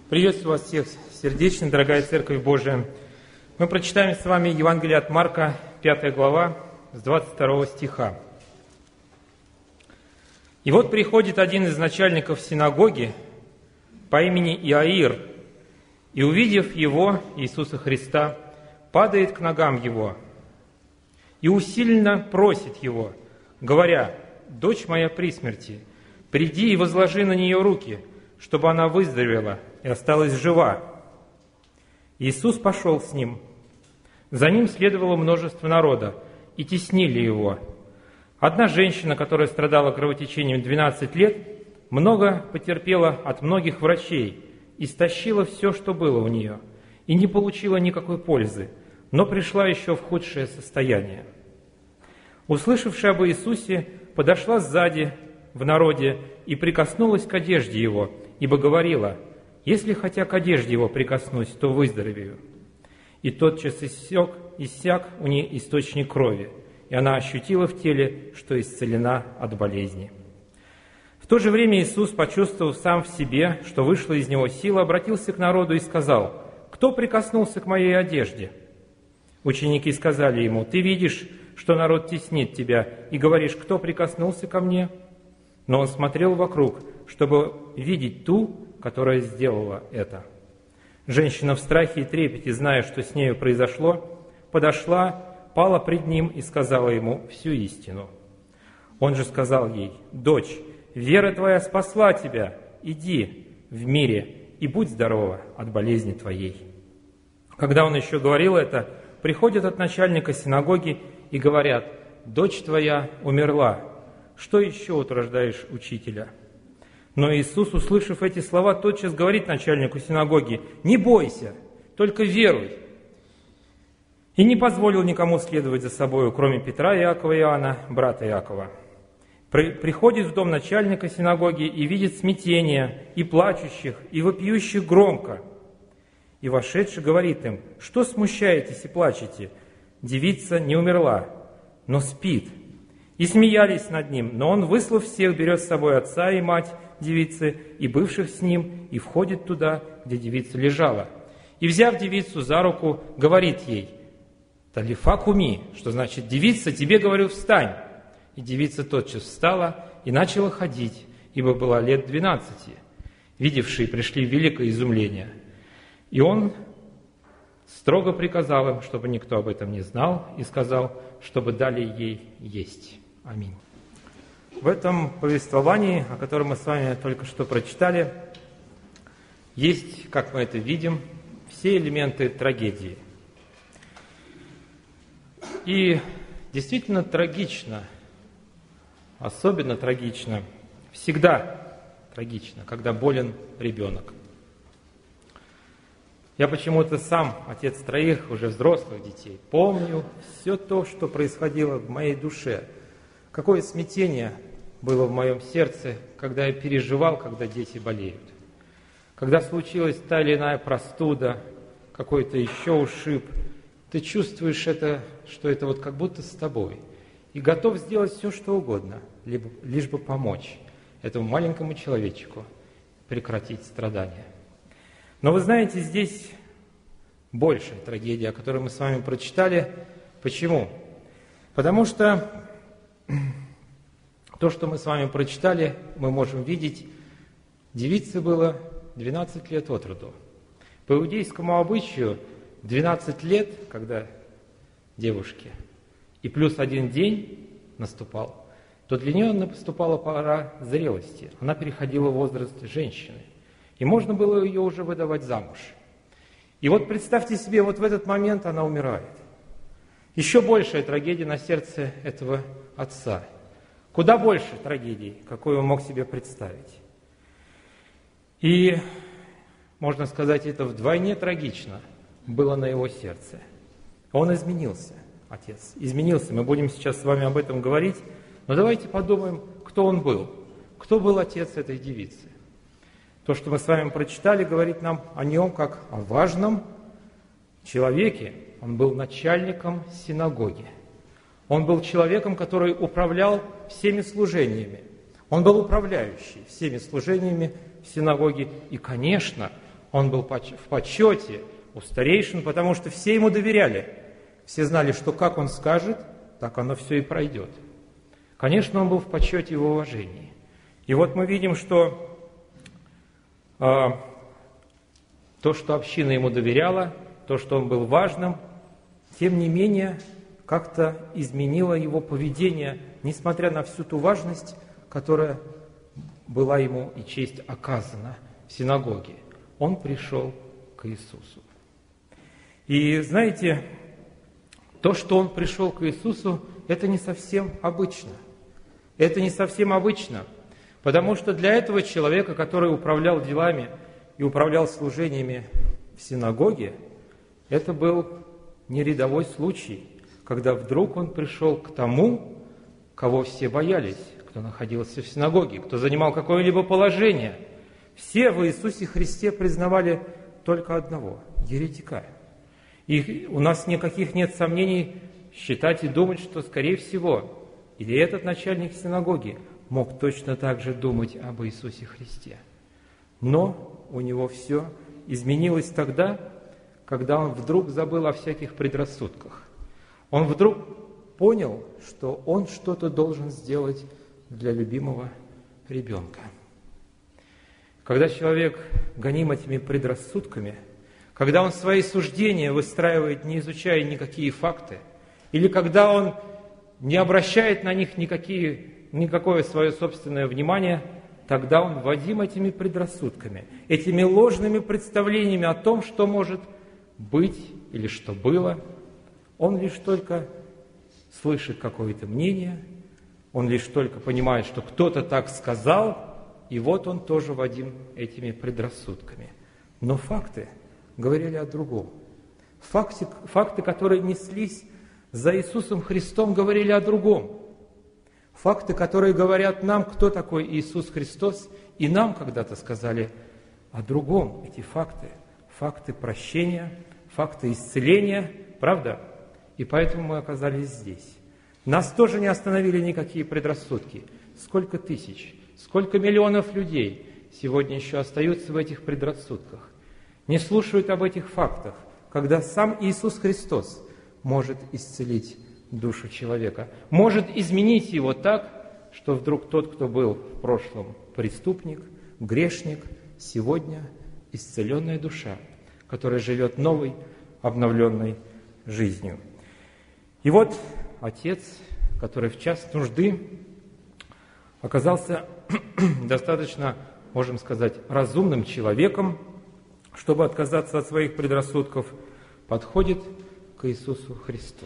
Приветствую вас всех сердечно, дорогая Церковь Божия. Мы прочитаем с вами Евангелие от Марка, 5 глава, с 22 стиха. «И вот приходит один из начальников синагоги по имени Иаир, и, увидев его, Иисуса Христа, падает к ногам его и усиленно просит его, говоря: „Дочь моя при смерти, приди и возложи на нее руки, чтобы она выздоровела и осталась жива“. Иисус пошел с ним. За ним следовало множество народа, и теснили его. Одна женщина, которая страдала кровотечением 12 лет, много потерпела от многих врачей, истощила все, что было у нее, и не получила никакой пользы, но пришла еще в худшее состояние. Услышавшая об Иисусе, подошла сзади в народе и прикоснулась к одежде Его, ибо говорила: „Если хотя к одежде Его прикоснусь, то выздоровею“. И тотчас иссяк у нее источник крови, и она ощутила в теле, что исцелена от болезни. В то же время Иисус, почувствовав сам в себе, что вышла из Него сила, обратился к народу и сказал: „Кто прикоснулся к моей одежде?“ Ученики сказали Ему: „Ты видишь, что народ теснит Тебя, и говоришь: „Кто прикоснулся ко мне?“ Но Он смотрел вокруг, чтобы видеть ту, которая сделала это. Женщина в страхе и трепете, зная, что с нею произошло, подошла, пала пред Ним и сказала Ему всю истину. Он же сказал ей: „Дочь, вера твоя спасла тебя, иди в мире и будь здорова от болезни твоей“. Когда Он еще говорил это, приходят от начальника синагоги и говорят: „Дочь твоя умерла, что еще утруждаешь учителя?“ Но Иисус, услышав эти слова, тотчас говорит начальнику синагоги: „Не бойся, только веруй“. И не позволил никому следовать за собою, кроме Петра, Иакова и Иоанна, брата Иакова. Приходит в дом начальника синагоги и видит смятение, и плачущих, и вопиющих громко. И вошедший говорит им: „Что смущаетесь и плачете? Девица не умерла, но спит“. И смеялись над ним, но он, выслав всех, берет с собой отца и мать девицы, и бывших с ним, и входит туда, где девица лежала. И, взяв девицу за руку, говорит ей: „Талифа куми“, что значит: „Девица, тебе говорю, встань“. И девица тотчас встала и начала ходить, ибо была лет 12. Видевшие пришли в великое изумление. И он строго приказал им, чтобы никто об этом не знал, и сказал, чтобы дали ей есть. Аминь. В этом повествовании, о котором мы с вами только что прочитали, есть, как мы это видим, все элементы трагедии. И действительно трагично, особенно трагично, всегда трагично, когда болен ребенок. Я почему-то сам, отец троих уже взрослых детей, помню все то, что происходило в моей душе. Какое смятение было в моем сердце, когда я переживал, когда дети болеют. Когда случилась та или иная простуда, какой-то еще ушиб, ты чувствуешь это, что это вот как будто с тобой. И готов сделать все, что угодно, лишь бы помочь этому маленькому человечку прекратить страдания. Но вы знаете, здесь большая трагедия, о которой мы с вами прочитали. Почему? Потому что то, что мы с вами прочитали, мы можем видеть, девице было 12 лет от роду. По иудейскому обычаю 12 лет, когда девушке, и плюс один день наступал, то для нее наступала пора зрелости. Она переходила в возраст женщины. И можно было ее уже выдавать замуж. И вот представьте себе, вот в этот момент она умирает. Еще большая трагедия на сердце этого отца. Куда больше трагедий, какую он мог себе представить. И, можно сказать, это вдвойне трагично было на его сердце. Он изменился, отец, изменился. Мы будем сейчас с вами об этом говорить. Но давайте подумаем, кто он был. Кто был отец этой девицы? То, что мы с вами прочитали, говорит нам о нем как о важном человеке. Он был начальником синагоги. Он был человеком, который управлял всеми служениями. Он был управляющий всеми служениями в синагоге. И, конечно, Он был в почете у старейшин, потому что все ему доверяли. Все знали, что как он скажет, так оно все и пройдет. Конечно, он был в почете и в уважении. И вот мы видим, что то, что община ему доверяла, то, что он был важным, тем не менее, как-то изменило его поведение, несмотря на всю ту важность, которая была ему и честь оказана в синагоге. Он пришел к Иисусу. И знаете, то, что он пришел к Иисусу, это не совсем обычно. Это не совсем обычно, потому что для этого человека, который управлял делами и управлял служениями в синагоге, это был не рядовой случай, когда вдруг он пришел к тому, кого все боялись, кто находился в синагоге, кто занимал какое-либо положение. Все в Иисусе Христе признавали только одного – еретика. И у нас никаких нет сомнений считать и думать, что, скорее всего, или этот начальник синагоги мог точно так же думать об Иисусе Христе. Но у него все изменилось тогда, когда он вдруг забыл о всяких предрассудках. Он вдруг понял, что он что-то должен сделать для любимого ребенка. Когда человек гоним этими предрассудками, когда он свои суждения выстраивает, не изучая никакие факты, или когда он не обращает на них никакое свое собственное внимание, тогда он водим этими предрассудками, этими ложными представлениями о том, что может быть или что было. Он лишь только слышит какое-то мнение, он лишь только понимает, что кто-то так сказал, и вот он тоже водим этими предрассудками. Но факты говорили о другом. Факты, которые неслись за Иисусом Христом, говорили о другом. Факты, которые говорят нам, кто такой Иисус Христос, и нам когда-то сказали о другом. Эти факты прощения, факты исцеления, правда? И поэтому мы оказались здесь. Нас тоже не остановили никакие предрассудки. Сколько тысяч, сколько миллионов людей сегодня еще остаются в этих предрассудках, не слушают об этих фактах, когда сам Иисус Христос может исцелить душу человека, может изменить его так, что вдруг тот, кто был в прошлом преступник, грешник, сегодня исцеленная душа, которая живет новой, обновленной жизнью. И вот отец, который в час нужды оказался достаточно, можем сказать, разумным человеком, чтобы отказаться от своих предрассудков, подходит к Иисусу Христу.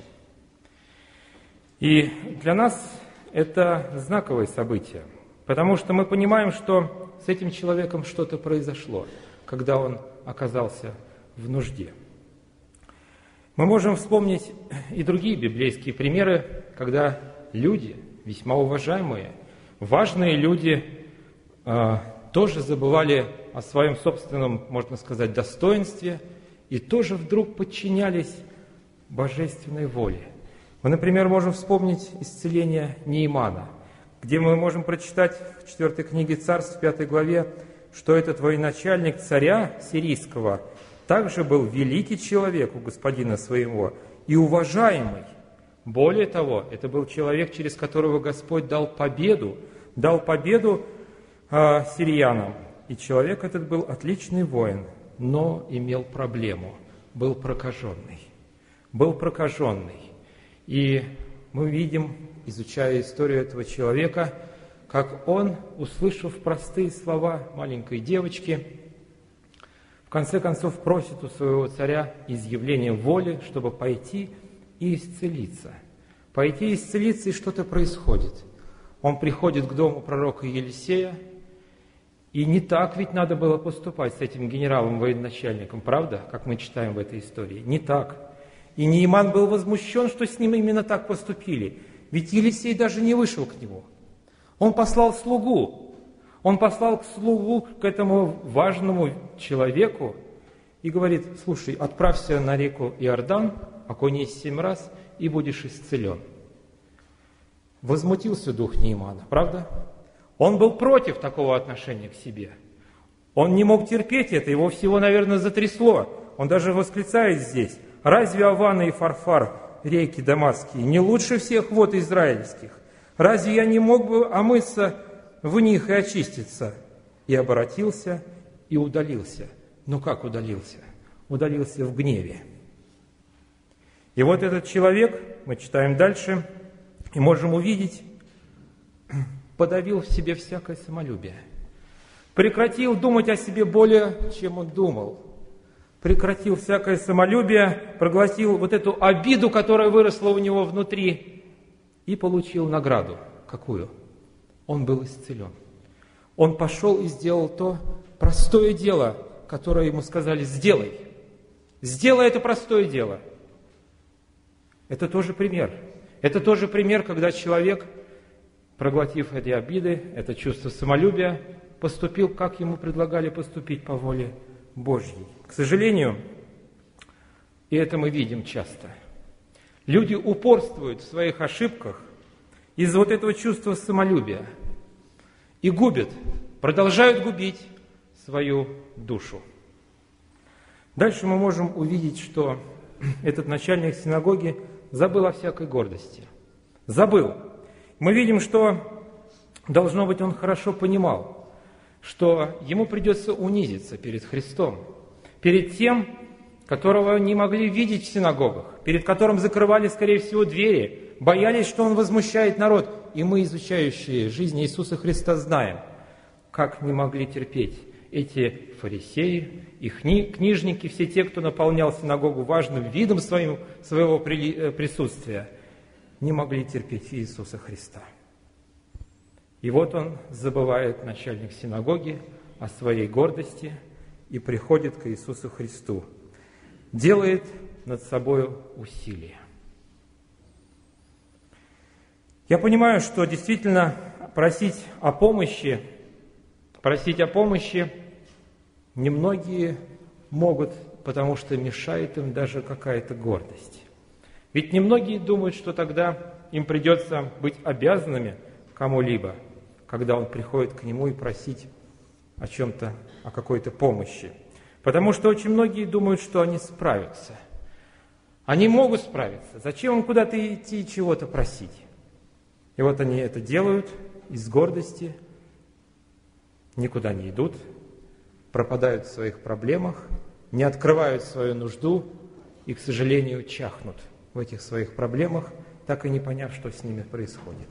И для нас это знаковое событие, потому что мы понимаем, что с этим человеком что-то произошло, когда он оказался в нужде. Мы можем вспомнить и другие библейские примеры, когда люди, весьма уважаемые, важные люди, тоже забывали о своем собственном, можно сказать, достоинстве и тоже вдруг подчинялись божественной воле. Мы, например, можем вспомнить исцеление Неимана, где мы можем прочитать в 4 книге Царств, в 5 главе, что этот военачальник царя сирийского также был великий человек у господина своего и уважаемый. Более того, это был человек, через которого Господь дал победу сириянам. И человек этот был отличный воин, но имел проблему, был прокаженный. И мы видим, изучая историю этого человека, как он, услышав простые слова маленькой девочки, в конце концов просит у своего царя изъявления воли, чтобы пойти и исцелиться. Пойти исцелиться, и что-то происходит. Он приходит к дому пророка Елисея, и не так ведь надо было поступать с этим генералом-военачальником, правда, как мы читаем в этой истории? Не так. И Неиман был возмущен, что с ним именно так поступили. Ведь Елисей даже не вышел к нему. Он послал слугу. Он послал слугу к этому важному человеку и говорит: слушай, отправься на реку Иордан, окунись 7 раз, и будешь исцелен. Возмутился дух Неимана, правда? Он был против такого отношения к себе. Он не мог терпеть это, его всего, наверное, затрясло. Он даже восклицает здесь: «Разве Авана и Фарфар, реки дамасские, не лучше всех вод израильских? Разве я не мог бы омыться в них и очиститься?» И обратился, и удалился. Ну как удалился? Удалился в гневе. И вот этот человек, мы читаем дальше, и можем увидеть, подавил в себе всякое самолюбие. Прекратил думать о себе более, чем он думал. Прекратил всякое самолюбие, проглотил вот эту обиду, которая выросла у него внутри, и получил награду. Какую? Он был исцелен. Он пошел и сделал то простое дело, которое ему сказали: сделай. Сделай это простое дело. Это тоже пример. Это тоже пример, когда человек, проглотив эти обиды, это чувство самолюбия, поступил, как ему предлагали поступить по воле Божьей. К сожалению, и это мы видим часто, люди упорствуют в своих ошибках из-за вот этого чувства самолюбия и губят, продолжают губить свою душу. Дальше мы можем увидеть, что этот начальник синагоги забыл о всякой гордости. Забыл. Мы видим, что, должно быть, он хорошо понимал, что ему придется унизиться перед Христом, перед тем, которого не могли видеть в синагогах, перед которым закрывали, скорее всего, двери, боялись, что он возмущает народ. И мы, изучающие жизнь Иисуса Христа, знаем, как не могли терпеть эти фарисеи, их книжники, все те, кто наполнял синагогу важным видом своего присутствия, не могли терпеть Иисуса Христа. И вот он забывает, начальник синагоги, о своей гордости и приходит к Иисусу Христу, делает над собой усилие. Я понимаю, что действительно просить о помощи немногие могут, потому что мешает им даже какая-то гордость. Ведь немногие думают, что тогда им придется быть обязанными кому-либо, когда он приходит к нему и просить о чем-то, о какой-то помощи. Потому что очень многие думают, что они справятся. Они могут справиться. Зачем им куда-то идти и чего-то просить? И вот они это делают из гордости, никуда не идут, пропадают в своих проблемах, не открывают свою нужду и, к сожалению, чахнут в этих своих проблемах, так и не поняв, что с ними происходит.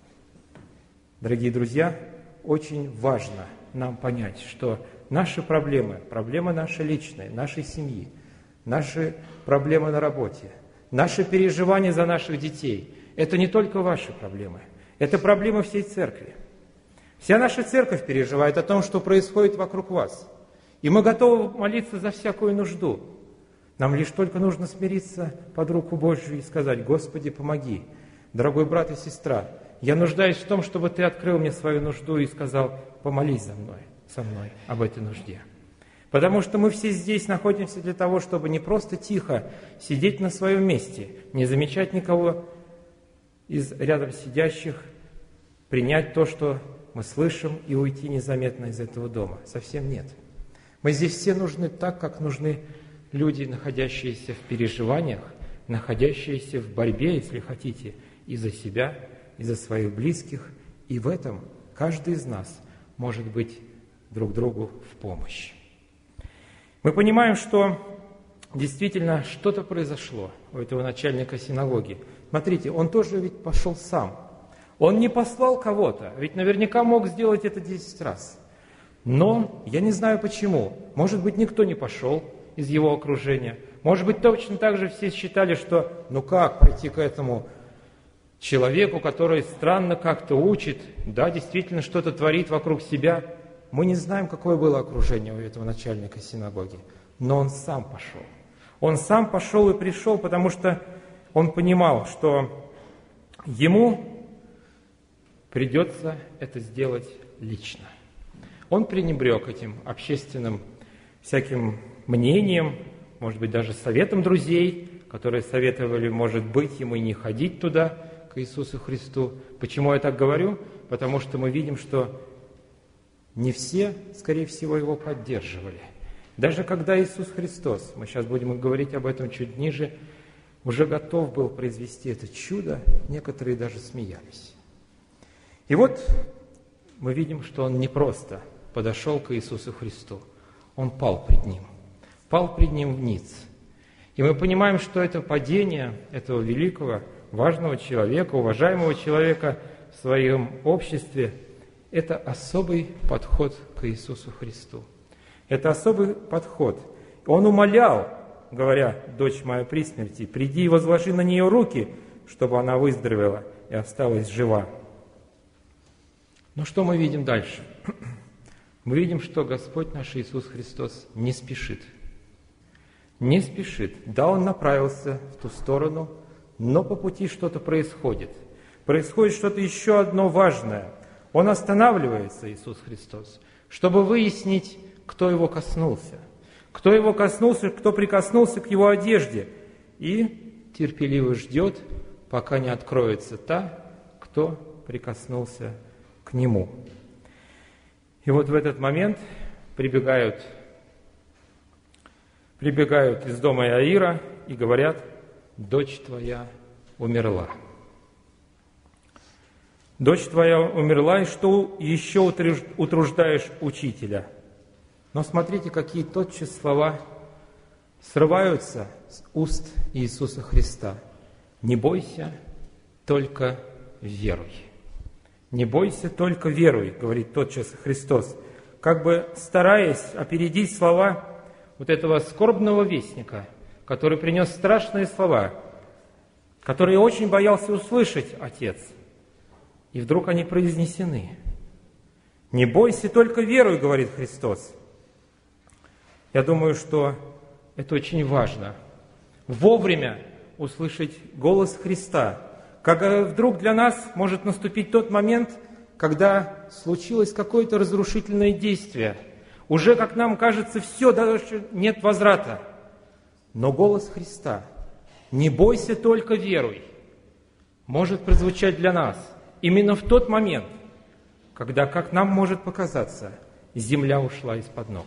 Дорогие друзья, очень важно нам понять, что наши проблемы, проблемы наши личные, нашей семьи, наши проблемы на работе, наши переживания за наших детей – это не только ваши проблемы, это проблемы всей церкви. Вся наша церковь переживает о том, что происходит вокруг вас. И мы готовы молиться за всякую нужду. Нам лишь только нужно смириться под руку Божью и сказать: «Господи, помоги, дорогой брат и сестра, я нуждаюсь в том, чтобы Ты открыл мне свою нужду и сказал: помолись со мной об этой нужде». Потому что мы все здесь находимся для того, чтобы не просто тихо сидеть на своем месте, не замечать никого из рядом сидящих, принять то, что мы слышим, и уйти незаметно из этого дома. Совсем нет. Мы здесь все нужны так, как нужны люди, находящиеся в переживаниях, находящиеся в борьбе, если хотите, и за себя, и за своих близких. И в этом каждый из нас может быть друг другу в помощь. Мы понимаем, что действительно что-то произошло у этого начальника синагоги. Смотрите, он тоже ведь пошел сам. Он не послал кого-то, ведь наверняка мог сделать это 10 раз. Но я не знаю почему. Может быть, никто не пошел из его окружения. Может быть, точно так же все считали, что ну как пойти к этому человеку, который странно как-то учит, да, действительно что-то творит вокруг себя. Мы не знаем, какое было окружение у этого начальника синагоги, но он сам пошел. Он сам пошел и пришел, потому что он понимал, что ему придется это сделать лично. Он пренебрег этим общественным всяким мнением, может быть, даже советом друзей, которые советовали, может быть, ему и не ходить туда, к Иисусу Христу. Почему я так говорю? Потому что мы видим, что Не все, скорее всего, его поддерживали. Даже когда Иисус Христос, мы сейчас будем говорить об этом чуть ниже, уже готов был произвести это чудо, некоторые даже смеялись. И вот мы видим, что он не просто подошел к Иисусу Христу, он пал пред Ним вниз. И мы понимаем, что это падение этого великого, важного человека, уважаемого человека в своем обществе, это особый подход к Иисусу Христу. Это особый подход. Он умолял, говоря: «Дочь моя при смерти, приди и возложи на нее руки, чтобы она выздоровела и осталась жива». Но что мы видим дальше? Мы видим, что Господь наш Иисус Христос не спешит. Не спешит. Да, Он направился в ту сторону, но по пути что-то происходит. Происходит что-то еще одно важное. Он останавливается, Иисус Христос, чтобы выяснить, кто Его коснулся. Кто Его коснулся, кто прикоснулся к Его одежде. И терпеливо ждет, пока не откроется та, кто прикоснулся к Нему. И вот в этот момент прибегают из дома Иаира и говорят: «Дочь твоя умерла». «Дочь твоя умерла, и что еще утруждаешь учителя?» Но смотрите, какие тотчас слова срываются с уст Иисуса Христа. «Не бойся, только веруй». «Не бойся, только веруй», говорит тотчас Христос, как бы стараясь опередить слова вот этого скорбного вестника, который принес страшные слова, которые очень боялся услышать Отец. И вдруг они произнесены. «Не бойся, только веруй», говорит Христос. Я думаю, что это очень важно. Вовремя услышать голос Христа, когда вдруг для нас может наступить тот момент, когда случилось какое-то разрушительное действие. Уже, как нам кажется, все, даже нет возврата. Но голос Христа: «Не бойся, только веруй», может прозвучать для нас именно в тот момент, когда, как нам может показаться, земля ушла из-под ног.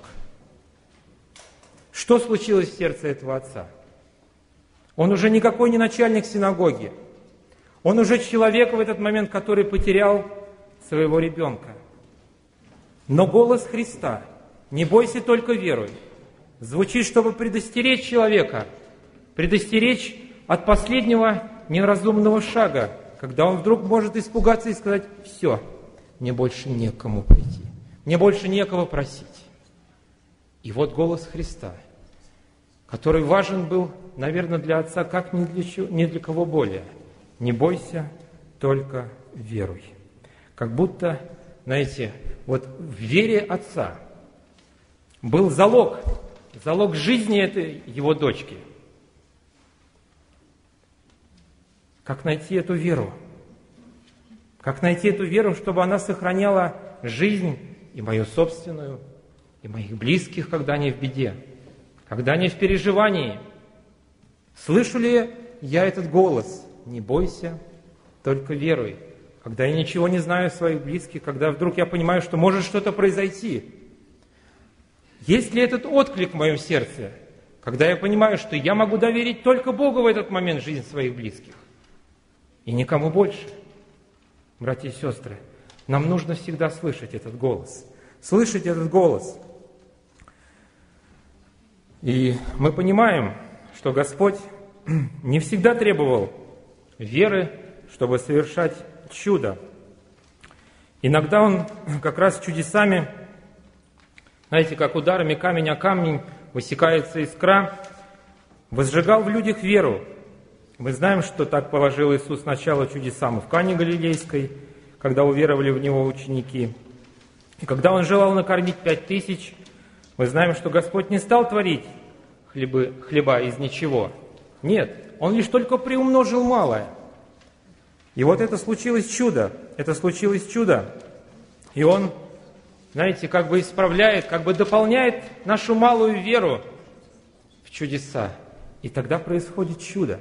Что случилось в сердце этого отца? Он уже никакой не начальник синагоги. Он уже человек в этот момент, который потерял своего ребенка. Но голос Христа: «Не бойся, только веруй», звучит, чтобы предостеречь человека, предостеречь от последнего неразумного шага, когда он вдруг может испугаться и сказать: «Все, мне больше некому пойти, мне больше некого просить». И вот голос Христа, который важен был, наверное, для отца, как ни для кого более: «Не бойся, только веруй». Как будто, знаете, вот в вере отца был залог жизни этой его дочки. Как найти эту веру? Как найти эту веру, чтобы она сохраняла жизнь и мою собственную, и моих близких, когда они в беде, когда они в переживании? Слышу ли я этот голос: «Не бойся, только веруй», когда я ничего не знаю о своих близких, когда вдруг я понимаю, что может что-то произойти? Есть ли этот отклик в моем сердце, когда я понимаю, что я могу доверить только Богу в этот момент жизнь своих близких и никому больше? Братья и сестры, нам нужно всегда слышать этот голос. Слышать этот голос. И мы понимаем, что Господь не всегда требовал веры, чтобы совершать чудо. Иногда Он как раз чудесами, знаете, как ударами камень о камень высекается искра, возжигал в людях веру. Мы знаем, что так положил Иисус начало чудесам в Кане Галилейской, когда уверовали в Него ученики. И когда Он желал накормить 5000, мы знаем, что Господь не стал творить хлеба из ничего. Нет, Он лишь только приумножил малое. И вот это случилось чудо. И Он, знаете, как бы исправляет, как бы дополняет нашу малую веру в чудеса. И тогда происходит чудо.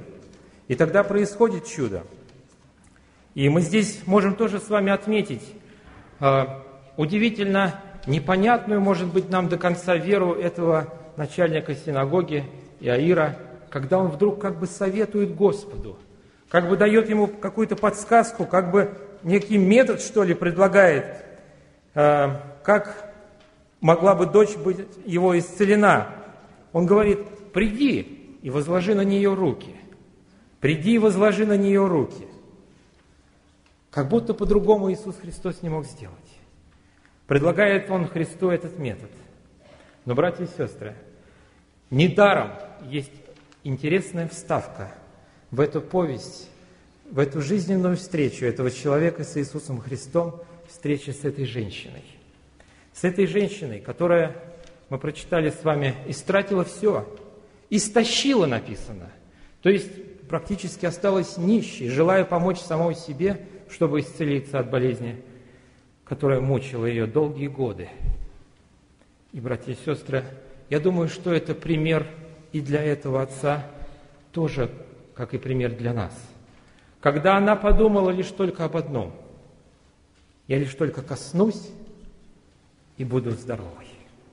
И мы здесь можем тоже с вами отметить удивительно непонятную, может быть, нам до конца веру этого начальника синагоги Иаира, когда он вдруг как бы советует Господу, как бы дает ему какую-то подсказку, как бы некий метод, что ли, предлагает, как могла бы дочь быть его исцелена. Он говорит: приди и возложи на нее руки. Приди и возложи на нее руки. Как будто по-другому Иисус Христос не мог сделать. Предлагает Он Христу этот метод. Но, братья и сестры, недаром есть интересная вставка в эту повесть, в эту жизненную встречу этого человека с Иисусом Христом, встреча с этой женщиной. С этой женщиной, которая, мы прочитали с вами, истратила все, истощила, написано. То есть практически осталась нищей, желая помочь самой себе, чтобы исцелиться от болезни, которая мучила ее долгие годы. И, братья и сестры, я думаю, что это пример и для этого отца, тоже как и пример для нас. Когда она подумала лишь только об одном: я лишь только коснусь и буду здоровой.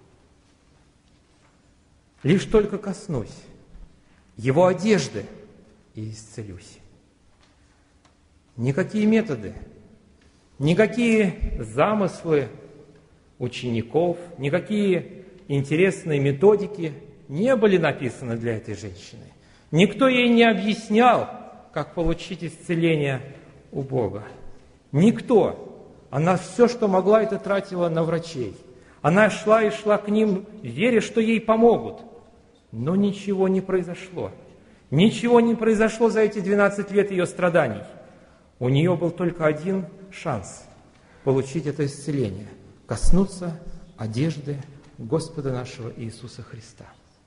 Лишь только коснусь его одежды и исцелюсь. Никакие методы, никакие замыслы учеников, никакие интересные методики не были написаны для этой женщины. Никто ей не объяснял, как получить исцеление у Бога. Никто. Она все, что могла, это тратила на врачей. Она шла и шла к ним, веря, что ей помогут. Но ничего не произошло. Ничего не произошло за эти 12 лет ее страданий. У нее был только один шанс получить это исцеление – коснуться одежды Господа нашего Иисуса Христа.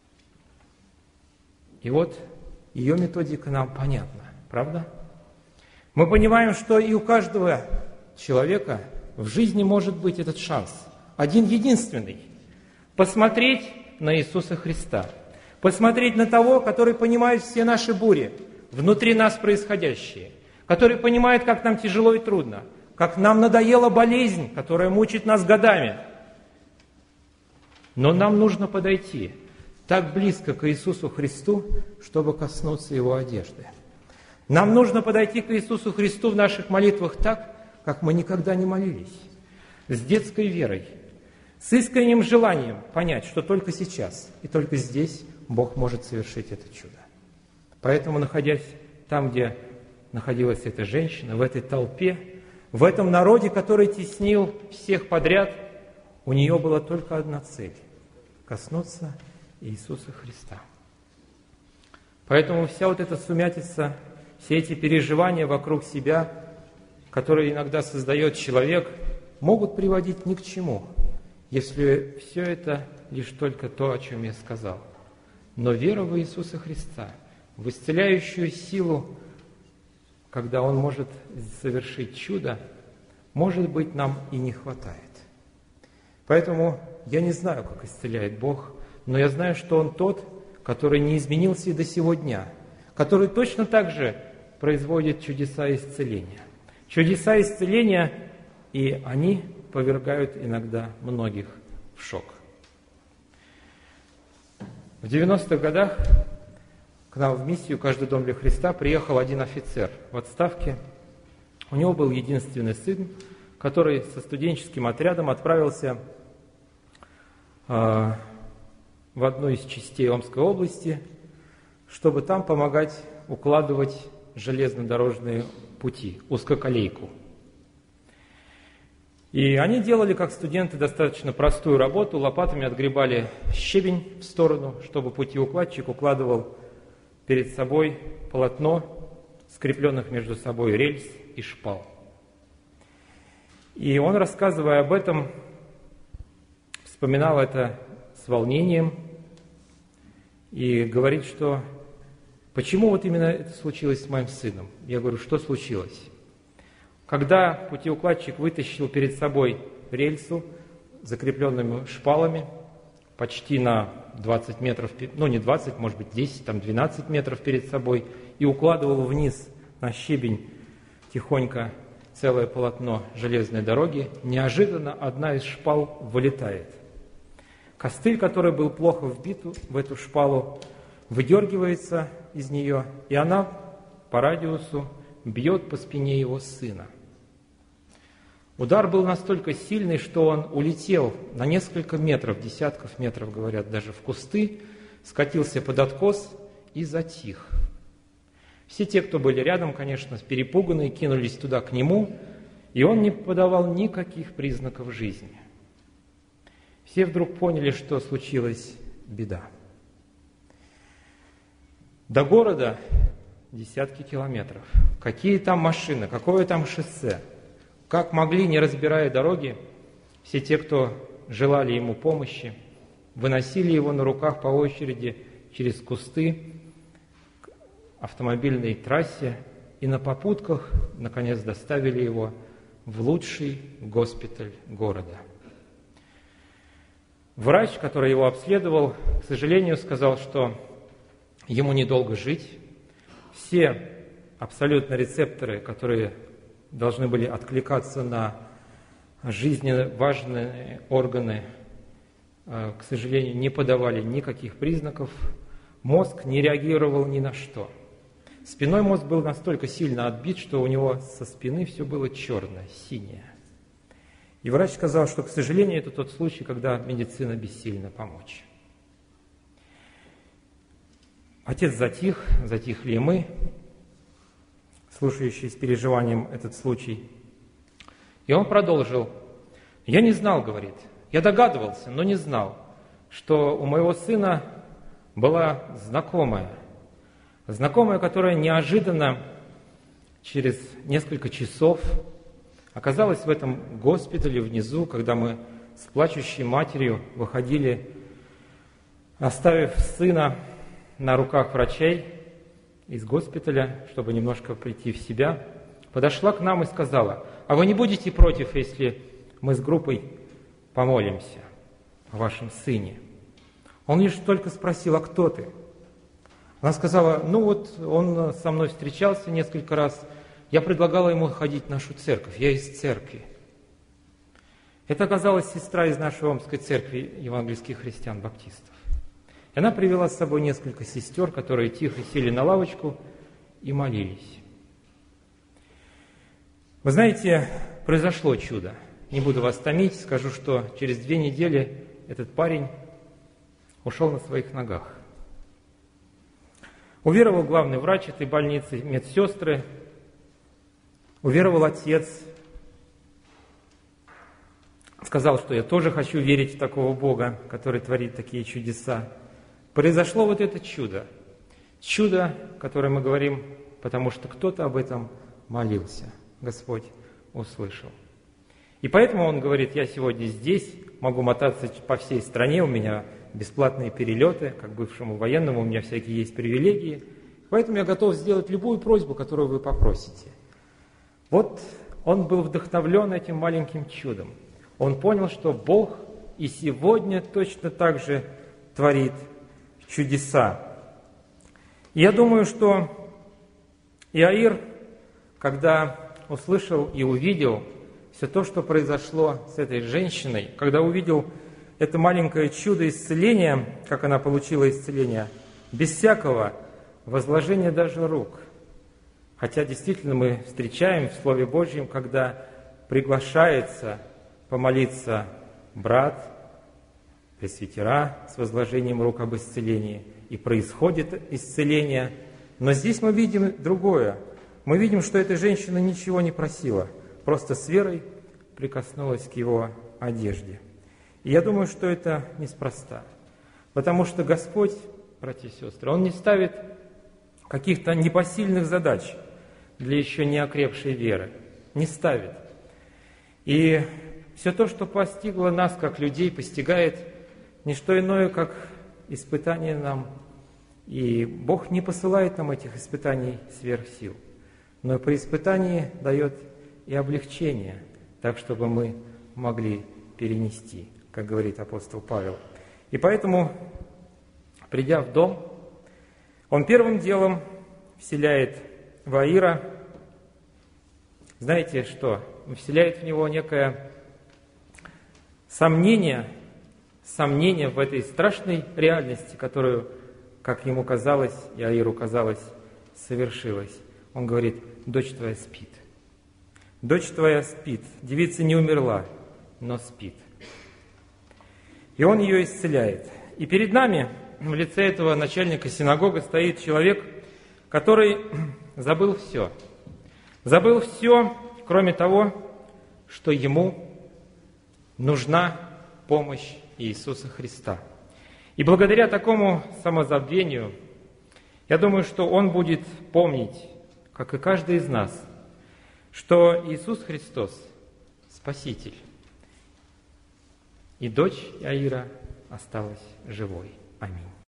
И вот ее методика нам понятна, правда? Мы понимаем, что и у каждого человека в жизни может быть этот шанс, один единственный – посмотреть на Иисуса Христа, посмотреть на того, который понимает все наши бури, внутри нас происходящие, который понимает, как нам тяжело и трудно, как нам надоела болезнь, которая мучит нас годами. Но нам нужно подойти так близко к Иисусу Христу, чтобы коснуться Его одежды. Нам нужно подойти к Иисусу Христу в наших молитвах так, как мы никогда не молились, с детской верой, с искренним желанием понять, что только сейчас и только здесь Бог может совершить это чудо. Поэтому, находясь там, где находилась эта женщина, в этой толпе, в этом народе, который теснил всех подряд, у нее была только одна цель – коснуться Иисуса Христа. Поэтому вся вот эта сумятица, все эти переживания вокруг себя, которые иногда создает человек, могут приводить ни к чему, если все это лишь только то, о чем я сказал. Но вера в Иисуса Христа, в исцеляющую силу, когда Он может совершить чудо, может быть, нам и не хватает. Поэтому я не знаю, как исцеляет Бог, но я знаю, что Он тот, который не изменился и до сего дня, который точно так же производит чудеса исцеления. Чудеса исцеления, и они повергают иногда многих в шок. В 90-х годах к нам в миссию «Каждый дом для Христа» приехал один офицер в отставке. У него был единственный сын, который со студенческим отрядом отправился в одну из частей Омской области, чтобы там помогать укладывать железнодорожные пути, узкоколейку. И они делали, как студенты, достаточно простую работу. Лопатами отгребали щебень в сторону, чтобы путеукладчик укладывал перед собой полотно, скрепленных между собой рельс и шпал. И он, рассказывая об этом, вспоминал это с волнением и говорит, что почему вот именно это случилось с моим сыном? Я говорю, что случилось? Когда путеукладчик вытащил перед собой рельсу, закрепленными шпалами, почти на 20 метров, ну не 20, может быть 10, там 12 метров перед собой, и укладывал вниз на щебень тихонько целое полотно железной дороги, неожиданно одна из шпал вылетает. Костыль, который был плохо вбит в эту шпалу, выдергивается из нее, и она по радиусу бьет по спине его сына. Удар был настолько сильный, что он улетел на несколько метров, десятков метров, говорят, даже в кусты, скатился под откос и затих. Все те, кто были рядом, конечно, перепуганные, кинулись туда к нему, и он не подавал никаких признаков жизни. Все вдруг поняли, что случилась беда. До города десятки километров. Какие там машины, какое там шоссе. Как могли, не разбирая дороги, все те, кто желали ему помощи, выносили его на руках по очереди через кусты к автомобильной трассе и на попутках, наконец, доставили его в лучший госпиталь города. Врач, который его обследовал, к сожалению, сказал, что ему недолго жить. Все абсолютно рецепторы, которые должны были откликаться на жизненно важные органы, к сожалению, не подавали никаких признаков. Мозг не реагировал ни на что. Спинной мозг был настолько сильно отбит, что у него со спины все было черное, синее. И врач сказал, что, к сожалению, это тот случай, когда медицина бессильна помочь. Отец затих, затихли и мы, слушающие с переживанием этот случай. И он продолжил. «Я не знал, — говорит, — я догадывался, но не знал, что у моего сына была знакомая, которая неожиданно через несколько часов оказалась в этом госпитале внизу, когда мы с плачущей матерью выходили, оставив сына на руках врачей из госпиталя, чтобы немножко прийти в себя, подошла к нам и сказала: «А вы не будете против, если мы с группой помолимся о вашем сыне?» Он лишь только спросил: «А кто ты?» Она сказала: «Ну вот, он со мной встречался несколько раз, я предлагала ему ходить в нашу церковь, я из церкви». Это оказалась сестра из нашей Омской церкви евангельских христиан-баптистов. И она привела с собой несколько сестер, которые тихо сели на лавочку и молились. Вы знаете, произошло чудо. Не буду вас томить, скажу, что через 2 недели этот парень ушел на своих ногах. Уверовал главный врач этой больницы, медсестры, уверовал отец, сказал, что я тоже хочу верить в такого Бога, который творит такие чудеса. Произошло вот это чудо. Чудо, которое мы говорим, потому что кто-то об этом молился. Господь услышал. И поэтому он говорит: я сегодня здесь, могу мотаться по всей стране, у меня бесплатные перелеты, как бывшему военному, у меня всякие есть привилегии, поэтому я готов сделать любую просьбу, которую вы попросите. Вот он был вдохновлен этим маленьким чудом. Он понял, что Бог и сегодня точно так же творит чудеса. И я думаю, что Иаир, когда услышал и увидел все то, что произошло с этой женщиной, когда увидел это маленькое чудо исцеления, как она получила исцеление, без всякого возложения даже рук. Хотя действительно мы встречаем в Слове Божьем, когда приглашается помолиться брат, пресвитера с возложением рук об исцелении, и происходит исцеление. Но здесь мы видим другое. Мы видим, что эта женщина ничего не просила, просто с верой прикоснулась к его одежде. И я думаю, что это неспроста, потому что Господь, братья и сестры, Он не ставит каких-то непосильных задач для еще не окрепшей веры, не ставит. И все то, что постигло нас, как людей, постигает не что иное, как испытание нам. И Бог не посылает нам этих испытаний сверх сил, но при испытании дает и облегчение, так, чтобы мы могли перенести, как говорит апостол Павел. И поэтому, придя в дом, он первым делом вселяет в Иаира знаете что? Вселяет в него некое сомнение в этой страшной реальности, которую, как ему казалось, Иаиру казалось, совершилась. Он говорит: дочь твоя спит. Дочь твоя спит. Девица не умерла, но спит. И он ее исцеляет. И перед нами в лице этого начальника синагоги стоит человек, который забыл все. Забыл все, кроме того, что ему нужна помощь Иисуса Христа. И благодаря такому самозабвению, я думаю, что он будет помнить, как и каждый из нас, что Иисус Христос – Спаситель. И дочь Иаира осталась живой. Аминь.